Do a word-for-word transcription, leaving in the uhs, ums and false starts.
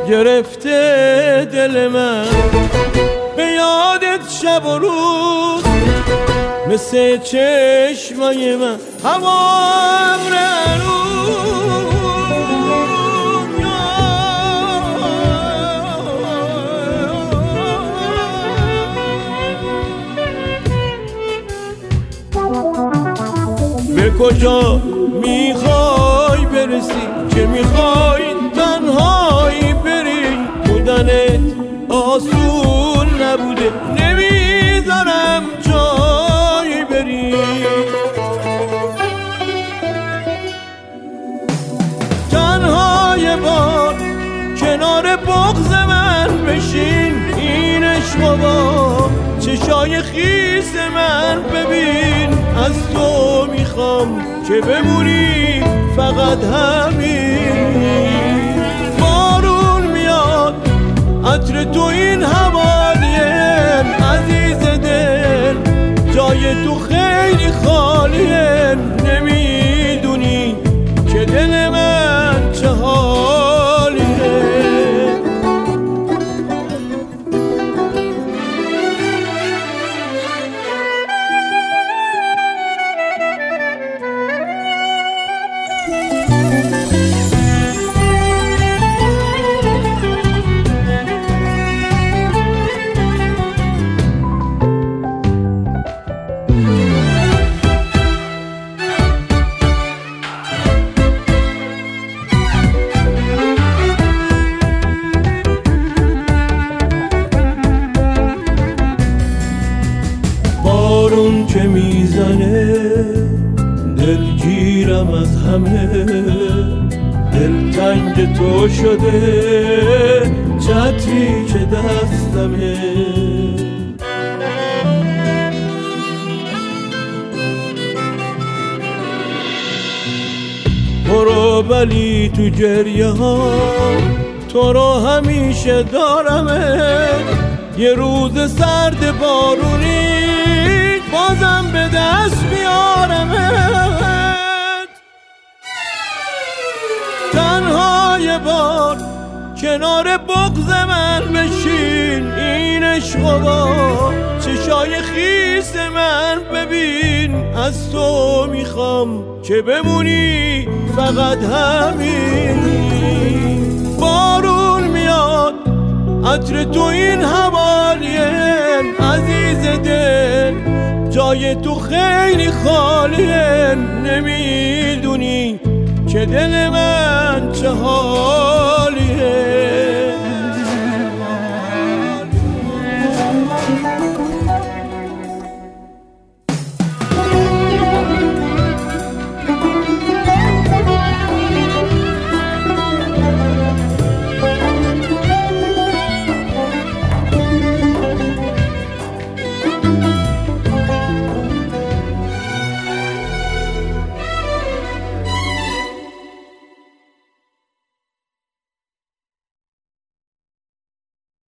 گرفته دل من، به یادت شب و روز مثل چشمای من هوام رنو. به کجا میخوای برسی که میخوای تنهایی بری؟ بودنت آسون نبوده، نمیذارم جایی بری. تنها یه بار کنار بغض من بشین، این عشق با چشای خیس من ببین. از تو میخوام که بمونی فقط همین. بارون میاد عطر تو این حوالیه، عزیز دل جای تو خیلی خالیه. نمیدونی که دل من چه حالیه. بارون که میزنه دلگیرم از همه، دلتنگ تو شده چتری که دستمه. برو ولی تو گریه ها تو رو همیشه دارمه. یه روز سرد بارونی بازم به دست بیارمت. تنها یه بار کنار بغض من بشین، این عشق با چشای خیس من ببین. از تو میخوام که بمونی فقط همین. بارون میاد عطر تو این حوالیه، عزیز دل جای تو خیلی خالیه. نمیدونی که دل من چه حالیه.